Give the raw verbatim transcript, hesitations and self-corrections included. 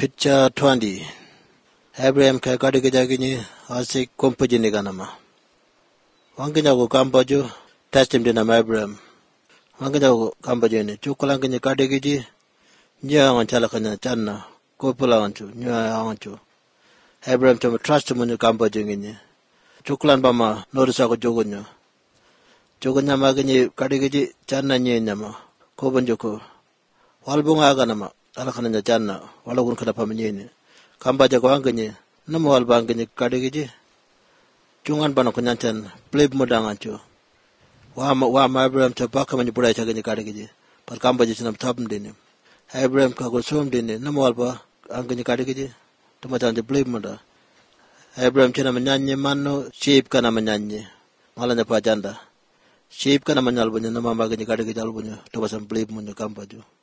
Picture twenty. Abraham ka kadike jagini asik kompajini ganama. Wangkanya ko kampaju testim dinama Abraham. Wangkanya ko kampajini chukulangkanya kadike ji nya ang chalakanya channa kopula anchu nya anchu. Abraham chama trust mo ni kampajini. Chukulan bama norisa ko jogonyo. Jogonya magani kadike ji channa nye nyama kobanjoko. Walbunga ganama alakana channa walagun kada pamnyeni. Kamba jago angkanya namu walba angkanya kadike ji chungan bana kunyantan pleb modang ancho wa wa ma Abraham to baka mani burai chaganya kadike ji par kamba ji sinam tabm dine Abraham ka go som dine namu walba angkanya kadike ji to matan de pleb moda Abraham chena manyanye manno sheep kana manyanye malanya pa janda sheep kana manyal bunya nama maganya kadike ji albunya to basam pleb munya kamba jo